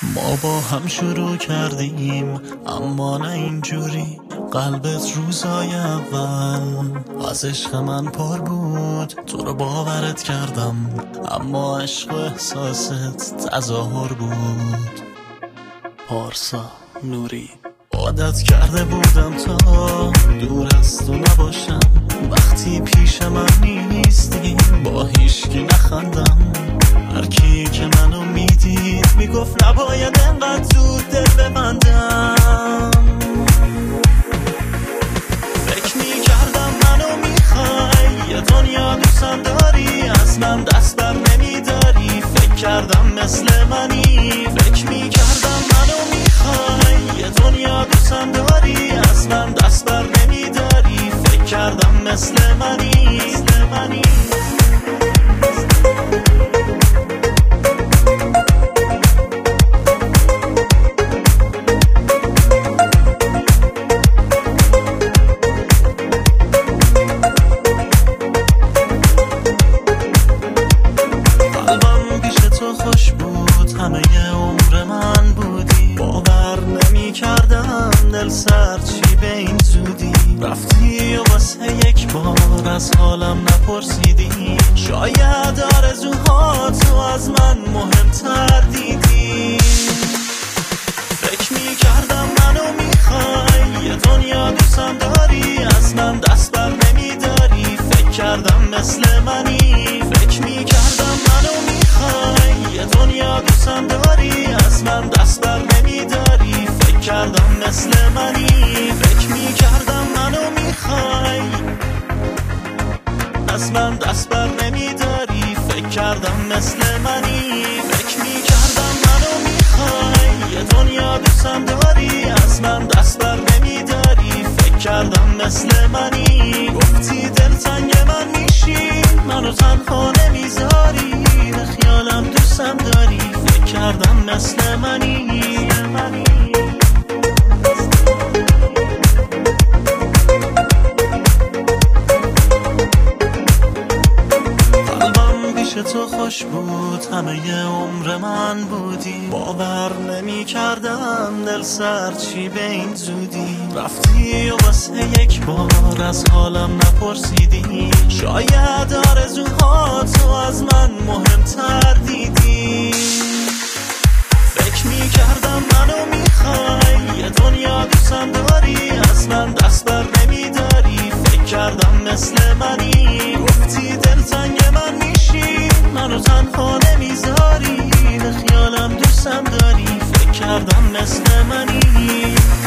ما با هم شروع کردیم اما نه اینجوری. قلبت روزای اول از عشق من پر بود، تو رو باورت کردم اما عشق و احساست تظاهر بود. پارسا نوری. عادت کرده بودم تا دور از تو نباشم، وقتی پیش من نیستی با هیچکی نخندم. هر کی که منو میدید میگفت نباید انقدر زود دل ببندم. فکر میکردم منو میخوای، یه دنیا دوستم داری، از من دست بر نمیداری. فکر کردم مثل منی، فکر میکردم منو میخوای، یه دنیا دوستم داری، از من دست بر نمیداری. فکر کردم مثل منی. خوش بود همه عمر من بودی، باور نمی کردم دل سرد چی به این زودی. رفتی و واسه یک بار از حالم نپرسیدی، شاید آرزوها تو از من مهمتر دیدی. فکر می کردم منو میخوای، یه دنیا دوستم داری، از من دست بر نمی داری. فکر کردم مثل منی، فکر می کردم منو میخوای، یه دنیا دوستم داری، از من دست بر نمیداری. فکر کردم مثل منی، فکر میکردم منو میخوای، از من دست بر نمیداری. فکر کردم مثل منی، فکر میکردم منو میخوای، یه دنیا دوستم داری، از من دست بر نمیداری. فکر کردم مثل منی. گفتی دلتنگ من میشی، منو تنها نمیذاری، به خیالم دوستم داری. فکر کردم مثل منی. قلبم پیش تو خوش بود همه عمر من بودی، باور نمی کردم دل سرد چی به این زودی. رفتی و واسه یک بار از حالم نپرسیدی، شاید آرزوها تو از من مهمتر دیدی. فکر می کردم منو میخوای، یه دنیا دوستم داری، از من دست بر نمیداری. فکر کردم مثل منی. گفتی دلتنگ من میشی، منو تنها نمیذاری، به خیالم دوستم داری. فکر کردم مثل منی.